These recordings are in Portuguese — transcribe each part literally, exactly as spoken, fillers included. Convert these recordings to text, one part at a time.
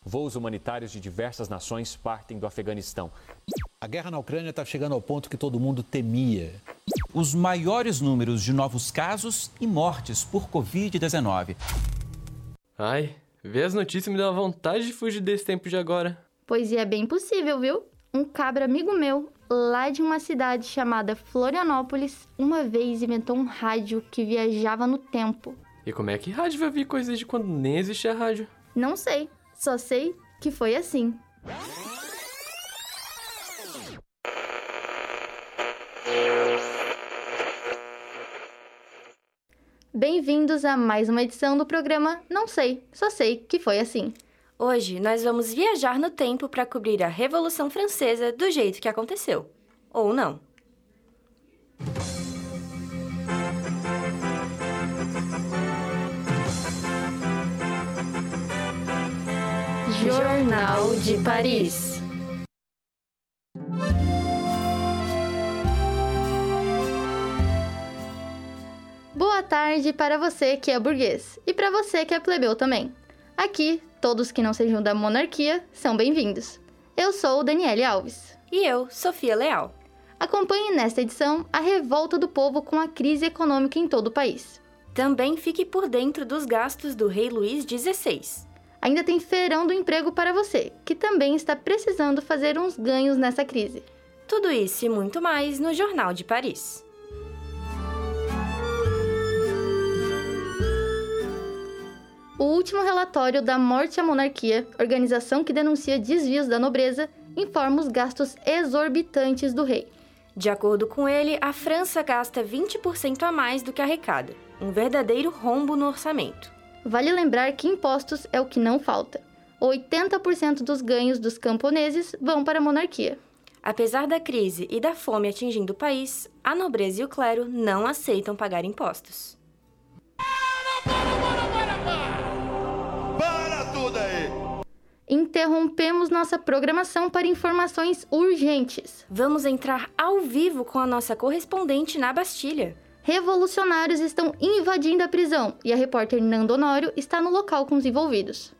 Voos humanitários de diversas nações partem do Afeganistão. A guerra na Ucrânia está chegando ao ponto que todo mundo temia. Os maiores números de novos casos e mortes por covid dezenove. Ai, ver as notícias me dá vontade de fugir desse tempo de agora. Pois é bem possível, viu? Um cabra amigo meu, lá de uma cidade chamada Florianópolis, uma vez inventou um rádio que viajava no tempo. E como é que rádio vai ouvir coisas de quando nem existia rádio? Não sei, só sei que foi assim. Bem-vindos a mais uma edição do programa Não Sei, Só Sei que Foi Assim. Hoje nós vamos viajar no tempo para cobrir a Revolução Francesa do jeito que aconteceu. Ou não. Jornal de Paris. Boa tarde para você que é burguês e para você que é plebeu também. Aqui, todos que não sejam da monarquia são bem-vindos. Eu sou Daniele Alves. E eu, Sofia Leal. Acompanhe nesta edição a revolta do povo com a crise econômica em todo o país. Também fique por dentro dos gastos do rei Luís dezesseis. Ainda tem feirão do emprego para você, que também está precisando fazer uns ganhos nessa crise. Tudo isso e muito mais no Jornal de Paris. O último relatório da Morte à Monarquia, organização que denuncia desvios da nobreza, informa os gastos exorbitantes do rei. De acordo com ele, a França gasta vinte por cento a mais do que arrecada, um verdadeiro rombo no orçamento. Vale lembrar que impostos é o que não falta. oitenta por cento dos ganhos dos camponeses vão para a monarquia. Apesar da crise e da fome atingindo o país, a nobreza e o clero não aceitam pagar impostos. Interrompemos nossa programação para informações urgentes. Vamos entrar ao vivo com a nossa correspondente na Bastilha. Revolucionários estão invadindo a prisão e a repórter Nando Honório está no local com os envolvidos.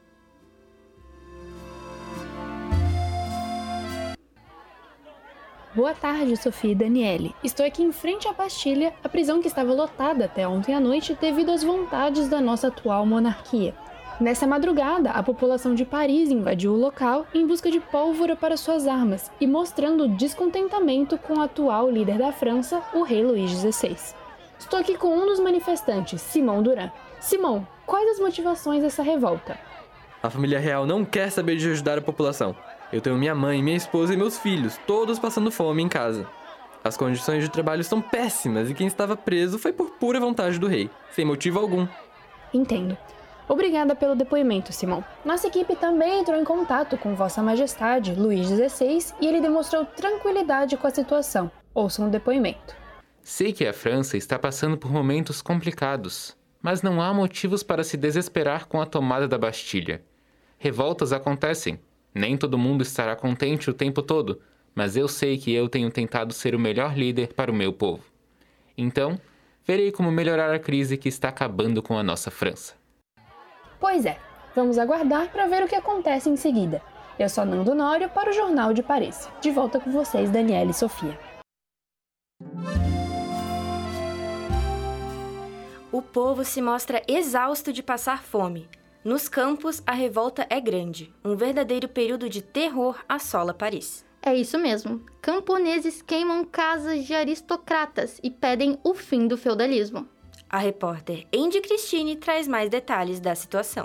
Boa tarde, Sofia e Daniele. Estou aqui em frente à Bastilha, a prisão que estava lotada até ontem à noite devido às vontades da nossa atual monarquia. Nessa madrugada, a população de Paris invadiu o local em busca de pólvora para suas armas e mostrando descontentamento com o atual líder da França, o rei Luís dezesseis. Estou aqui com um dos manifestantes, Simão Duran. Simão, quais as motivações dessa revolta? A família real não quer saber de ajudar a população. Eu tenho minha mãe, minha esposa e meus filhos, todos passando fome em casa. As condições de trabalho são péssimas e quem estava preso foi por pura vontade do rei, sem motivo algum. Entendo. Obrigada pelo depoimento, Simão. Nossa equipe também entrou em contato com Vossa Majestade, Luís dezesseis, e ele demonstrou tranquilidade com a situação. Ouçam o depoimento. Sei que a França está passando por momentos complicados, mas não há motivos para se desesperar com a tomada da Bastilha. Revoltas acontecem. Nem todo mundo estará contente o tempo todo, mas eu sei que eu tenho tentado ser o melhor líder para o meu povo. Então, verei como melhorar a crise que está acabando com a nossa França. Pois é, vamos aguardar para ver o que acontece em seguida. Eu sou Nando Honório para o Jornal de Paris. De volta com vocês, Daniele e Sofia. O povo se mostra exausto de passar fome. Nos campos, a revolta é grande. Um verdadeiro período de terror assola Paris. É isso mesmo. Camponeses queimam casas de aristocratas e pedem o fim do feudalismo. A repórter Andy Cristine traz mais detalhes da situação.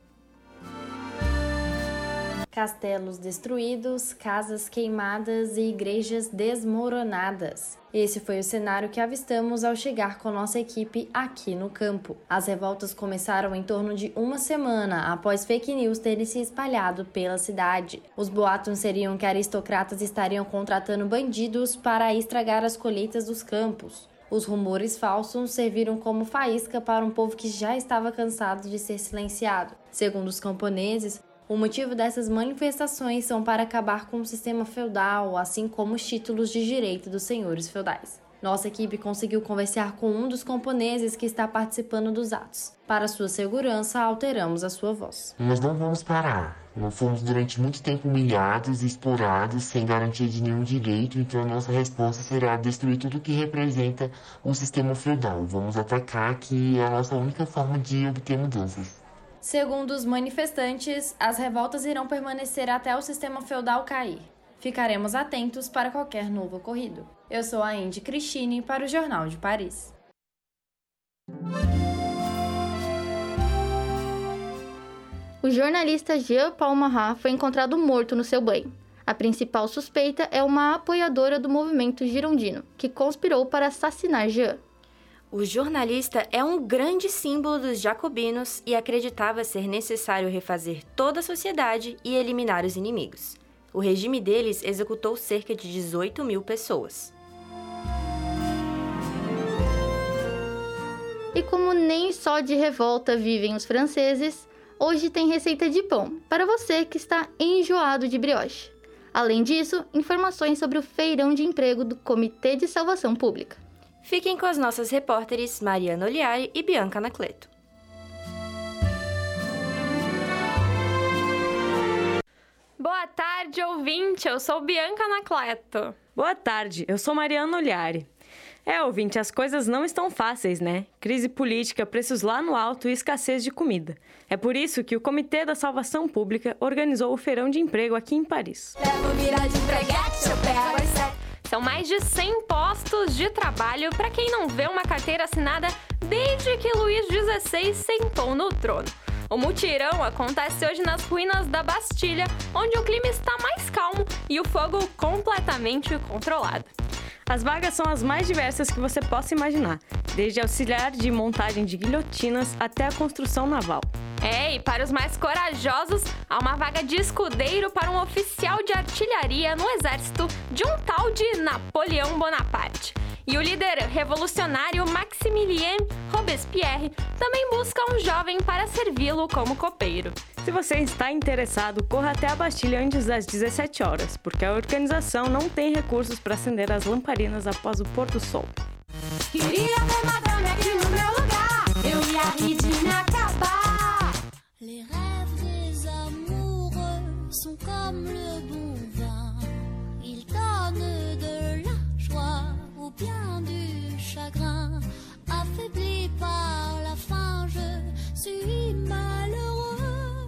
Castelos destruídos, casas queimadas e igrejas desmoronadas. Esse foi o cenário que avistamos ao chegar com nossa equipe aqui no campo. As revoltas começaram em torno de uma semana após fake news terem se espalhado pela cidade. Os boatos seriam que aristocratas estariam contratando bandidos para estragar as colheitas dos campos. Os rumores falsos serviram como faísca para um povo que já estava cansado de ser silenciado. Segundo os camponeses, o motivo dessas manifestações são para acabar com o sistema feudal, assim como os títulos de direito dos senhores feudais. Nossa equipe conseguiu conversar com um dos camponeses que está participando dos atos. Para sua segurança, alteramos a sua voz. Nós não vamos parar. Nós fomos durante muito tempo humilhados e explorados, sem garantia de nenhum direito, então a nossa resposta será destruir tudo que representa um sistema feudal. Vamos atacar, que é a nossa única forma de obter mudanças. Segundo os manifestantes, as revoltas irão permanecer até o sistema feudal cair. Ficaremos atentos para qualquer novo ocorrido. Eu sou a Indy Cristine para o Jornal de Paris. O jornalista Jean-Paul Marat foi encontrado morto no seu banho. A principal suspeita é uma apoiadora do movimento girondino, que conspirou para assassinar Jean. O jornalista é um grande símbolo dos jacobinos e acreditava ser necessário refazer toda a sociedade e eliminar os inimigos. O regime deles executou cerca de dezoito mil pessoas. E como nem só de revolta vivem os franceses, hoje tem receita de pão para você que está enjoado de brioche. Além disso, informações sobre o feirão de emprego do Comitê de Salvação Pública. Fiquem com as nossas repórteres Mariana Oliari e Bianca Anacleto. Boa tarde, ouvinte! Eu sou Bianca Anacleto. Boa tarde, eu sou Mariana Oliari. É, ouvinte, as coisas não estão fáceis, né? Crise política, preços lá no alto e escassez de comida. É por isso que o Comitê da Salvação Pública organizou o feirão de emprego aqui em Paris. São mais de cem postos de trabalho para quem não vê uma carteira assinada desde que Luís dezesseis sentou no trono. O mutirão acontece hoje nas ruínas da Bastilha, onde o clima está mais calmo e o fogo completamente controlado. As vagas são as mais diversas que você possa imaginar, desde auxiliar de montagem de guilhotinas até a construção naval. É, e para os mais corajosos, há uma vaga de escudeiro para um oficial de artilharia no exército de um tal de Napoleão Bonaparte. E o líder revolucionário Maximilien Robespierre também busca um jovem para servi-lo como copeiro. Se você está interessado, corra até a Bastilha antes das dezessete horas, porque a organização não tem recursos para acender as lamparinas após o pôr do sol. Queria ter madame aqui no meu lugar, eu ia rir de me acabar. Les rêves des amoureux sont comme le bon vin, ils donnent de la joie ou bien du chagrin. Affaibli par la faim, je suis malheureux.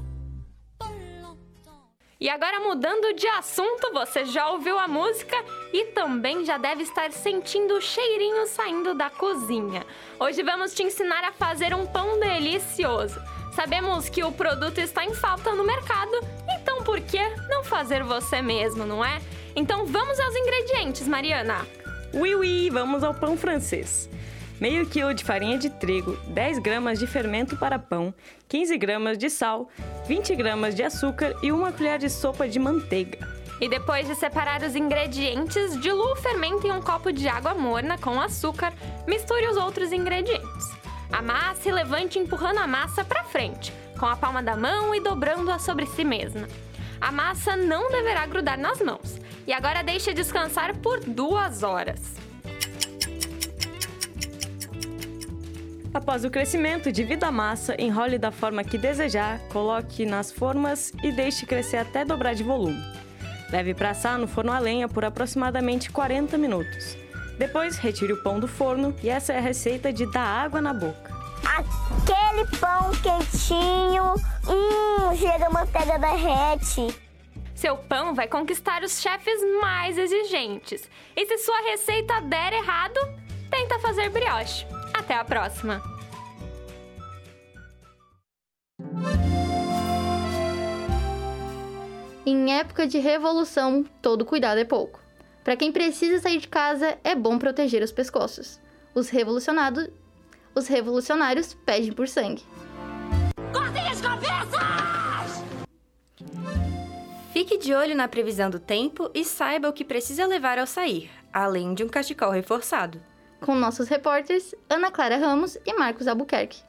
E agora, mudando de assunto, você já ouviu a música e também já deve estar sentindo o cheirinho saindo da cozinha. Hoje vamos te ensinar a fazer um pão delicioso. Sabemos que o produto está em falta no mercado, então por que não fazer você mesmo, não é? Então vamos aos ingredientes, Mariana. Oui, oui, vamos ao pão francês. Meio quilo de farinha de trigo, dez gramas de fermento para pão, quinze gramas de sal, vinte gramas de açúcar e uma colher de sopa de manteiga. E depois de separar os ingredientes, dilua o fermento em um copo de água morna com açúcar, misture os outros ingredientes. Amasse e levante empurrando a massa para frente, com a palma da mão e dobrando-a sobre si mesma. A massa não deverá grudar nas mãos. E agora deixe descansar por duas horas. Após o crescimento, divida a massa, enrole da forma que desejar, coloque nas formas e deixe crescer até dobrar de volume. Leve para assar no forno a lenha por aproximadamente quarenta minutos. Depois, retire o pão do forno e essa é a receita de dar água na boca. Aquele pão quentinho, hum, chega a manteiga derrete. Seu pão vai conquistar os chefes mais exigentes. E se sua receita der errado, tenta fazer brioche. Até a próxima! Em época de revolução, todo cuidado é pouco. Para quem precisa sair de casa, é bom proteger os pescoços. Os revolucionados, os revolucionários pedem por sangue. Cortem as cabeças! Fique de olho na previsão do tempo e saiba o que precisa levar ao sair, além de um cachecol reforçado. Com nossos repórteres Ana Clara Ramos e Marcos Albuquerque.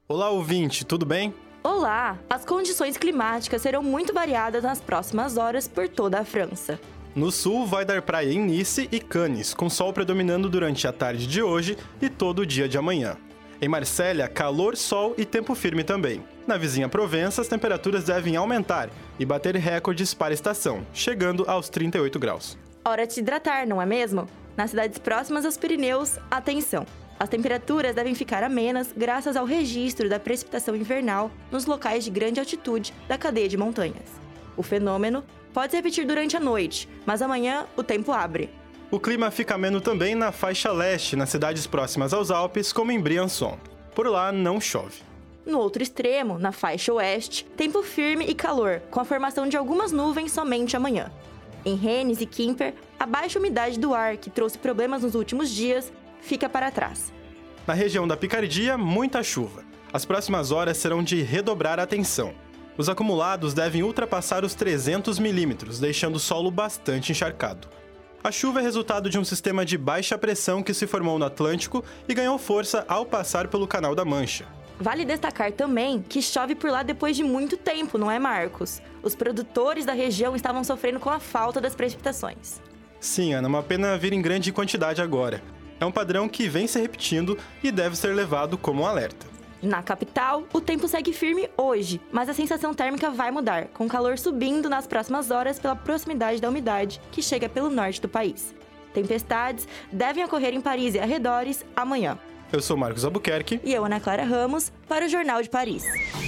Olá, ouvinte, tudo bem? Olá! As condições climáticas serão muito variadas nas próximas horas por toda a França. No sul, vai dar praia em Nice e Cannes, com sol predominando durante a tarde de hoje e todo o dia de amanhã. Em Marsella, calor, sol e tempo firme também. Na vizinha Provença, as temperaturas devem aumentar e bater recordes para a estação, chegando aos trinta e oito graus. Hora de se hidratar, não é mesmo? Nas cidades próximas aos Pirineus, atenção! As temperaturas devem ficar amenas graças ao registro da precipitação invernal nos locais de grande altitude da cadeia de montanhas. O fenômeno pode se repetir durante a noite, mas amanhã o tempo abre. O clima fica ameno também na faixa leste, nas cidades próximas aos Alpes, como em Briançon. Por lá não chove. No outro extremo, na faixa oeste, tempo firme e calor, com a formação de algumas nuvens somente amanhã. Em Rennes e Quimper, a baixa umidade do ar, que trouxe problemas nos últimos dias, fica para trás. Na região da Picardia, muita chuva. As próximas horas serão de redobrar a atenção. Os acumulados devem ultrapassar os trezentos milímetros, deixando o solo bastante encharcado. A chuva é resultado de um sistema de baixa pressão que se formou no Atlântico e ganhou força ao passar pelo Canal da Mancha. Vale destacar também que chove por lá depois de muito tempo, não é, Marcos? Os produtores da região estavam sofrendo com a falta das precipitações. Sim, Ana, uma pena vir em grande quantidade agora. É um padrão que vem se repetindo e deve ser levado como um alerta. Na capital, o tempo segue firme hoje, mas a sensação térmica vai mudar, com o calor subindo nas próximas horas pela proximidade da umidade que chega pelo norte do país. Tempestades devem ocorrer em Paris e arredores amanhã. Eu sou Marcos Albuquerque. E eu, Ana Clara Ramos, para o Jornal de Paris.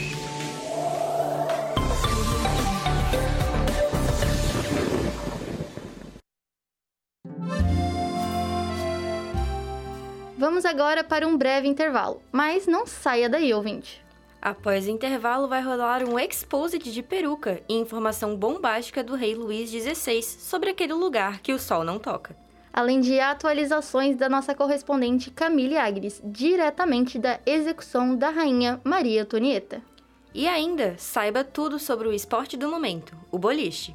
Vamos agora para um breve intervalo, mas não saia daí, ouvinte. Após o intervalo, vai rolar um exposit de peruca e informação bombástica do rei Luís dezesseis sobre aquele lugar que o sol não toca. Além de atualizações da nossa correspondente Camille Agres, diretamente da execução da rainha Maria Antonieta. E ainda, saiba tudo sobre o esporte do momento, o boliche.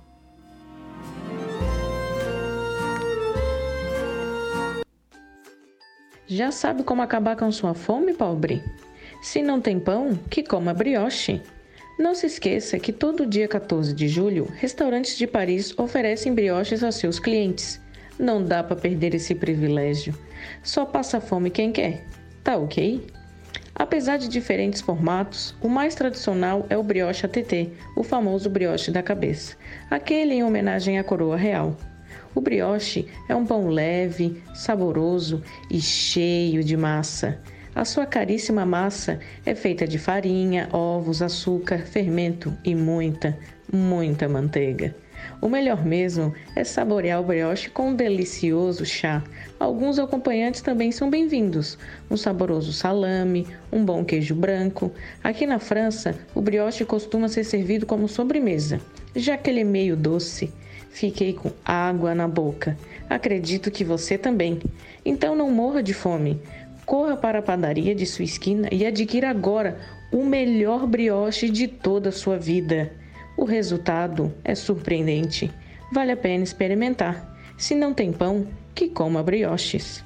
Já sabe como acabar com sua fome, pobre? Se não tem pão, que coma brioche. Não se esqueça que todo dia quatorze de julho, restaurantes de Paris oferecem brioches aos seus clientes. Não dá para perder esse privilégio. Só passa fome quem quer. Tá ok? Apesar de diferentes formatos, o mais tradicional é o brioche A T T, o famoso brioche da cabeça, aquele em homenagem à coroa real. O brioche é um pão leve, saboroso e cheio de massa. A sua caríssima massa é feita de farinha, ovos, açúcar, fermento e muita, muita manteiga. O melhor mesmo é saborear o brioche com um delicioso chá. Alguns acompanhantes também são bem-vindos. Um saboroso salame, um bom queijo branco. Aqui na França, o brioche costuma ser servido como sobremesa, já que ele é meio doce. Fiquei com água na boca. Acredito que você também. Então não morra de fome. Corra para a padaria de sua esquina e adquira agora o melhor brioche de toda a sua vida. O resultado é surpreendente. Vale a pena experimentar. Se não tem pão, que coma brioches.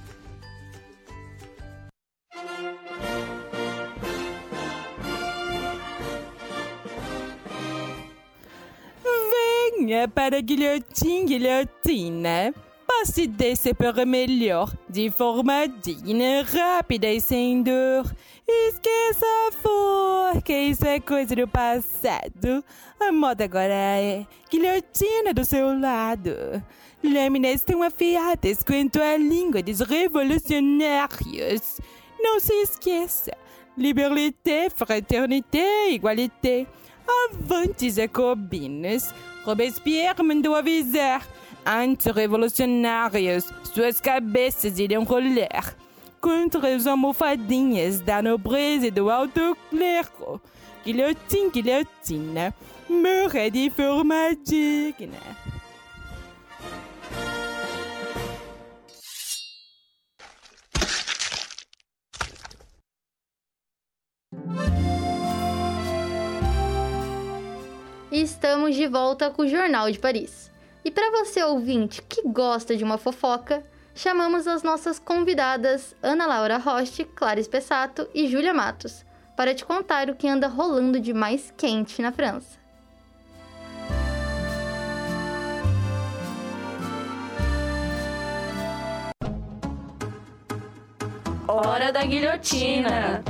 Venha para Guilhotin Guilhotina. Passe desse para melhor, de forma digna, rápida e sem dor. Esqueça a forca, isso é coisa do passado. A moda agora é guilhotina do seu lado. Lâminas tão afiadas quanto a língua dos revolucionários. Não se esqueça, liberté, fraternité, igualité. Avante, jacobinos. Robespierre mandou avisar. Anti-revolucionários, suas cabeças irão rolar contra as almofadinhas da nobreza e do alto clero. Guilhotin, guilhotina, morra de forma digna. Estamos de volta com o Jornal de Paris. E para você ouvinte que gosta de uma fofoca, chamamos as nossas convidadas Ana Laura Roche, Clara Espessato e Júlia Matos, para te contar o que anda rolando de mais quente na França. Hora da guilhotina!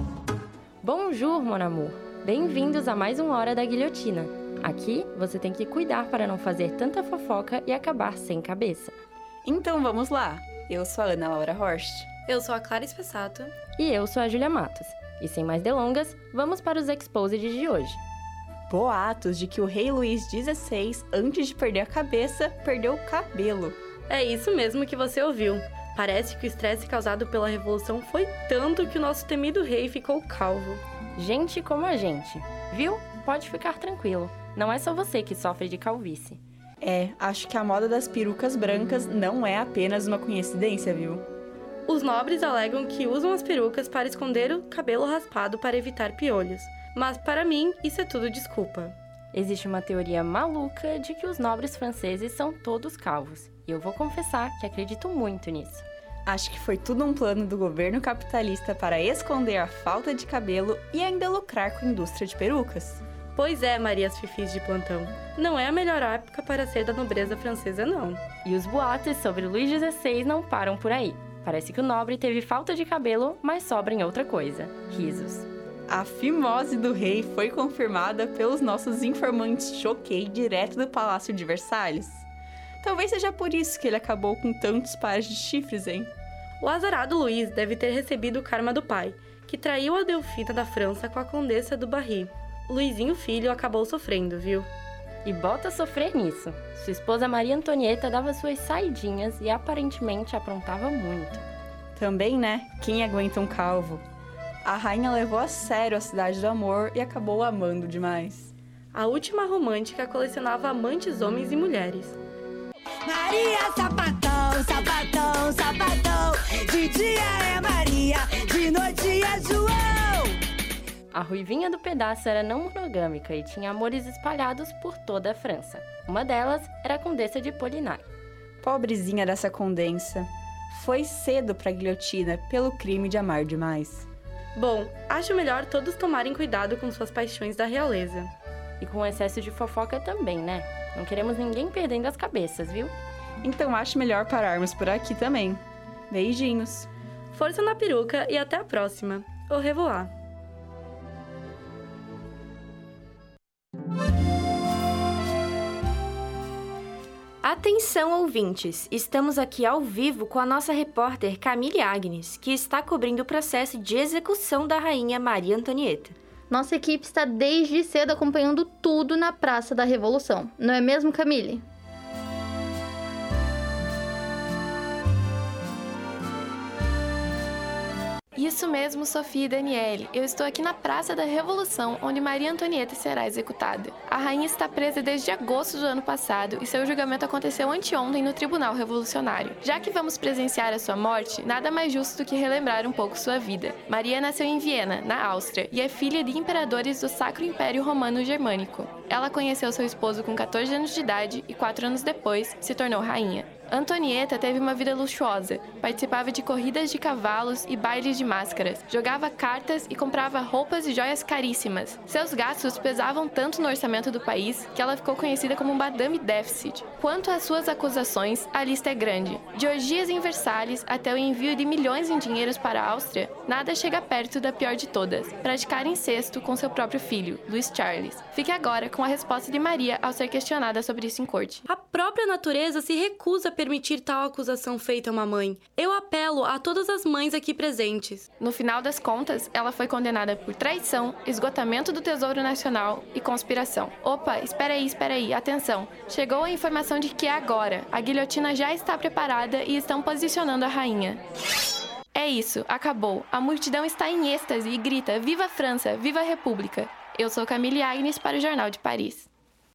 Bonjour, mon amour! Bem-vindos a mais uma Hora da Guilhotina. Aqui, você tem que cuidar para não fazer tanta fofoca e acabar sem cabeça. Então vamos lá! Eu sou a Ana Laura Horst. Eu sou a Clara Espessato. E eu sou a Júlia Matos. E sem mais delongas, vamos para os Exposed de hoje. Boatos de que o rei Luís dezesseis, antes de perder a cabeça, perdeu o cabelo. É isso mesmo que você ouviu. Parece que o estresse causado pela Revolução foi tanto que o nosso temido rei ficou calvo. Gente como a gente, viu? Pode ficar tranquilo. Não é só você que sofre de calvície. É, acho que a moda das perucas brancas não é apenas uma coincidência, viu? Os nobres alegam que usam as perucas para esconder o cabelo raspado para evitar piolhos. Mas para mim, isso é tudo desculpa. Existe uma teoria maluca de que os nobres franceses são todos calvos. E eu vou confessar que acredito muito nisso. Acho que foi tudo um plano do governo capitalista para esconder a falta de cabelo e ainda lucrar com a indústria de perucas. Pois é, Marias Fifis de plantão. Não é a melhor época para ser da nobreza francesa, não. E os boatos sobre Luís dezesseis não param por aí. Parece que o nobre teve falta de cabelo, mas sobra em outra coisa. Risos. A fimose do rei foi confirmada pelos nossos informantes Choquei, direto do Palácio de Versalhes. Talvez seja por isso que ele acabou com tantos pares de chifres, hein? O azarado Luís deve ter recebido o karma do pai, que traiu a Delfina da França com a condessa do Barry. Luizinho filho acabou sofrendo, viu? E bota sofrer nisso. Sua esposa Maria Antonieta dava suas saidinhas e aparentemente aprontava muito. Também, né? Quem aguenta um calvo? A rainha levou a sério a cidade do amor e acabou amando demais. A última romântica colecionava amantes homens e mulheres. Maria sapatão, sapatão, sapatão. De dia é Maria, de noite é João. A ruivinha do pedaço era não monogâmica e tinha amores espalhados por toda a França. Uma delas era a Condessa de Polignac. Pobrezinha dessa condensa. Foi cedo pra guilhotina pelo crime de amar demais. Bom, acho melhor todos tomarem cuidado com suas paixões da realeza. E com excesso de fofoca também, né? Não queremos ninguém perdendo as cabeças, viu? Então acho melhor pararmos por aqui também. Beijinhos. Força na peruca e até a próxima. Au revoir. Atenção, ouvintes! Estamos aqui ao vivo com a nossa repórter Camille Agnes, que está cobrindo o processo de execução da rainha Maria Antonieta. Nossa equipe está desde cedo acompanhando tudo na Praça da Revolução. Não é mesmo, Camille? Isso mesmo, Sofia e Daniele. Eu estou aqui na Praça da Revolução, onde Maria Antonieta será executada. A rainha está presa desde agosto do ano passado e seu julgamento aconteceu anteontem no Tribunal Revolucionário. Já que vamos presenciar a sua morte, nada mais justo do que relembrar um pouco sua vida. Maria nasceu em Viena, na Áustria, e é filha de imperadores do Sacro Império Romano Germânico. Ela conheceu seu esposo com catorze anos de idade e, quatro anos depois, se tornou rainha. Antonieta teve uma vida luxuosa, participava de corridas de cavalos e bailes de máscaras, jogava cartas e comprava roupas e joias caríssimas. Seus gastos pesavam tanto no orçamento do país que ela ficou conhecida como Madame Déficit. Quanto às suas acusações, a lista é grande. De orgias em Versalhes até o envio de milhões em dinheiros para a Áustria, nada chega perto da pior de todas, praticar incesto com seu próprio filho, Luís Charles. Fique agora com a resposta de Maria ao ser questionada sobre isso em corte. A própria natureza se recusa a permitir tal acusação feita a uma mãe. Eu apelo a todas as mães aqui presentes. No final das contas, ela foi condenada por traição, esgotamento do Tesouro Nacional e conspiração. Opa, espera aí, espera aí, atenção. Chegou a informação de que é agora. A guilhotina já está preparada e estão posicionando a rainha. É isso, acabou. A multidão está em êxtase e grita: Viva a França, viva a República. Eu sou Camille Agnes para o Jornal de Paris.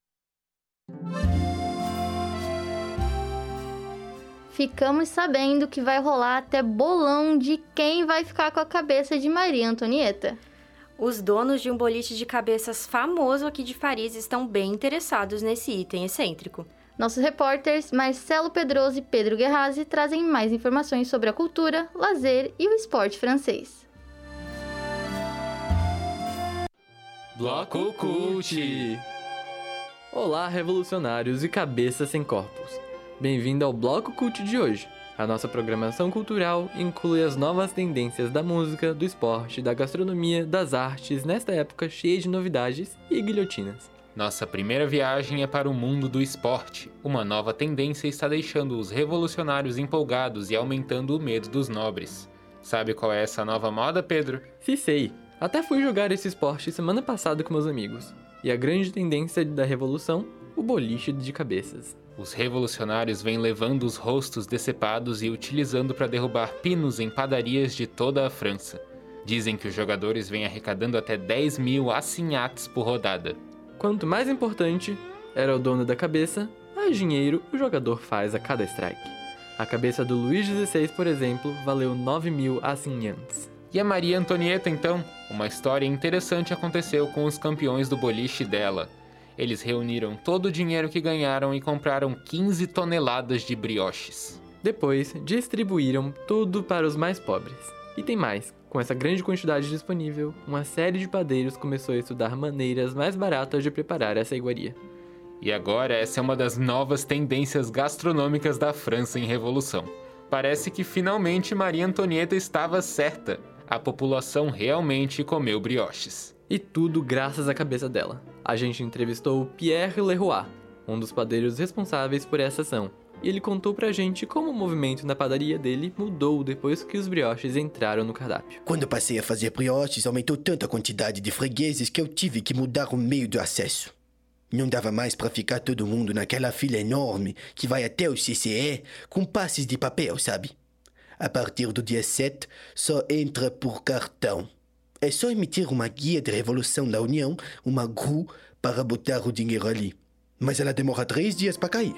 Ficamos sabendo que vai rolar até bolão de quem vai ficar com a cabeça de Maria Antonieta. Os donos de um boliche de cabeças famoso aqui de Paris estão bem interessados nesse item excêntrico. Nossos repórteres Marcelo Pedroso e Pedro Guerrazi trazem mais informações sobre a cultura, lazer e o esporte francês. Bloco Cult! Olá, revolucionários e cabeças sem corpos. Bem-vindo ao Bloco Cult de hoje. A nossa programação cultural inclui as novas tendências da música, do esporte, da gastronomia, das artes, nesta época cheia de novidades e guilhotinas. Nossa primeira viagem é para o mundo do esporte. Uma nova tendência está deixando os revolucionários empolgados e aumentando o medo dos nobres. Sabe qual é essa nova moda, Pedro? Sim, sei. Até fui jogar esse esporte semana passada com meus amigos. E a grande tendência da revolução, o boliche de cabeças. Os revolucionários vêm levando os rostos decepados e utilizando para derrubar pinos em padarias de toda a França. Dizem que os jogadores vêm arrecadando até dez mil assinhates por rodada. Quanto mais importante era o dono da cabeça, mais dinheiro o jogador faz a cada strike. A cabeça do Luís dezesseis, por exemplo, valeu nove mil assinhantes. E a Maria Antonieta, então? Uma história interessante aconteceu com os campeões do boliche dela. Eles reuniram todo o dinheiro que ganharam e compraram quinze toneladas de brioches. Depois, distribuíram tudo para os mais pobres. E tem mais. Com essa grande quantidade disponível, uma série de padeiros começou a estudar maneiras mais baratas de preparar essa iguaria. E agora essa é uma das novas tendências gastronômicas da França em Revolução. Parece que finalmente Maria Antonieta estava certa. A população realmente comeu brioches. E tudo graças à cabeça dela. A gente entrevistou Pierre Leroy, um dos padeiros responsáveis por essa ação. E ele contou pra gente como o movimento na padaria dele mudou depois que os brioches entraram no cardápio. Quando eu passei a fazer brioches, aumentou tanto a quantidade de fregueses que eu tive que mudar o meio do acesso. Não dava mais pra ficar todo mundo naquela fila enorme que vai até o C C E com passes de papel, sabe? A partir do dia sete, só entra por cartão. É só emitir uma guia de revolução da União, uma G R U, para botar o dinheiro ali. Mas ela demora três dias para cair.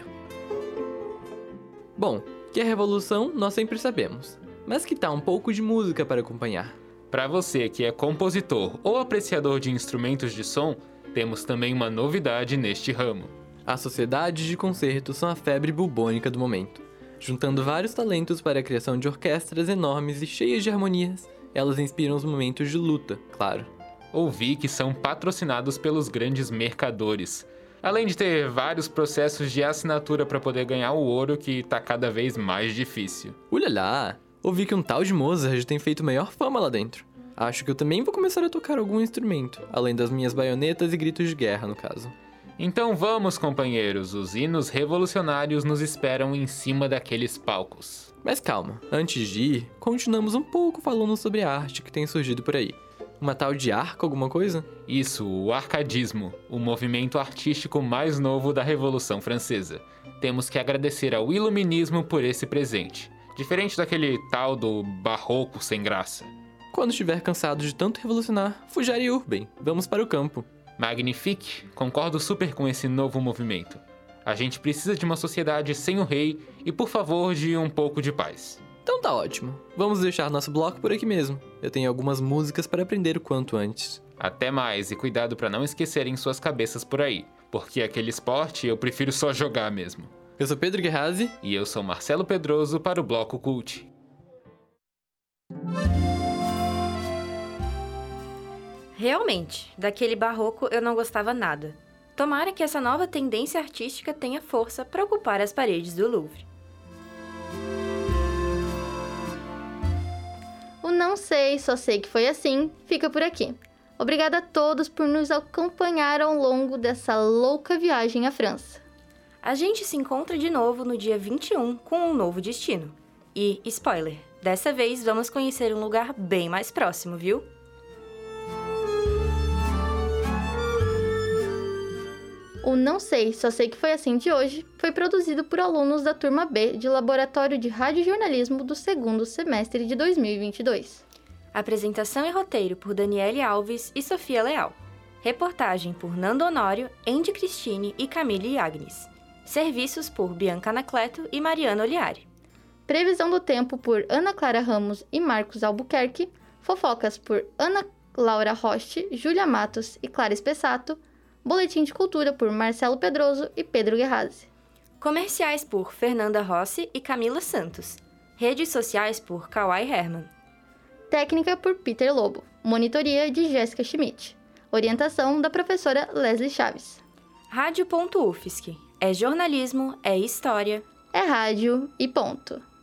Bom, que a revolução nós sempre sabemos, mas que tal um pouco de música para acompanhar? Para você que é compositor ou apreciador de instrumentos de som, temos também uma novidade neste ramo. As sociedades de concerto são a febre bubônica do momento. Juntando vários talentos para a criação de orquestras enormes e cheias de harmonias, elas inspiram os momentos de luta, claro. Ouvi que são patrocinados pelos grandes mercadores, além de ter vários processos de assinatura para poder ganhar o ouro, que tá cada vez mais difícil. Ulala! Ouvi que um tal de Mozart tem feito maior fama lá dentro. Acho que eu também vou começar a tocar algum instrumento, além das minhas baionetas e gritos de guerra, no caso. Então vamos, companheiros, os hinos revolucionários nos esperam em cima daqueles palcos. Mas calma, antes de ir, continuamos um pouco falando sobre a arte que tem surgido por aí. Uma tal de arco alguma coisa? Isso, o arcadismo, o movimento artístico mais novo da Revolução Francesa. Temos que agradecer ao iluminismo por esse presente, diferente daquele tal do barroco sem graça. Quando estiver cansado de tanto revolucionar, fujare urben, vamos para o campo. Magnifique, concordo super com esse novo movimento. A gente precisa de uma sociedade sem o rei e, por favor, de um pouco de paz. Então tá ótimo. Vamos deixar nosso bloco por aqui mesmo. Eu tenho algumas músicas para aprender o quanto antes. Até mais e cuidado para não esquecerem suas cabeças por aí, porque aquele esporte eu prefiro só jogar mesmo. Eu sou Pedro Guerrazi. E eu sou Marcelo Pedroso para o Bloco Cult. Realmente, daquele barroco eu não gostava nada. Tomara que essa nova tendência artística tenha força para ocupar as paredes do Louvre. O Não Sei, Só Sei Que Foi Assim fica por aqui. Obrigada a todos por nos acompanhar ao longo dessa louca viagem à França. A gente se encontra de novo no dia vinte e um com um novo destino. E, spoiler, dessa vez vamos conhecer um lugar bem mais próximo, viu? O Não Sei, Só Sei Que Foi Assim de hoje foi produzido por alunos da turma B de Laboratório de Radiojornalismo do segundo semestre de dois mil e vinte e dois. Apresentação e roteiro por Daniele Alves e Sofia Leal. Reportagem por Nando Honório, Andy Cristine e Camille Agnes. Serviços por Bianca Anacleto e Mariana Oliari. Previsão do tempo por Ana Clara Ramos e Marcos Albuquerque. Fofocas por Ana Laura Roche, Júlia Matos e Clara Espessato. Boletim de Cultura por Marcelo Pedroso e Pedro Guerrazi. Comerciais por Fernanda Rossi e Camila Santos. Redes sociais por Kawai Herman. Técnica por Peter Lobo. Monitoria de Jéssica Schmidt. Orientação da professora Leslie Chaves. Rádio.U F S C. É jornalismo, é história. É rádio e ponto.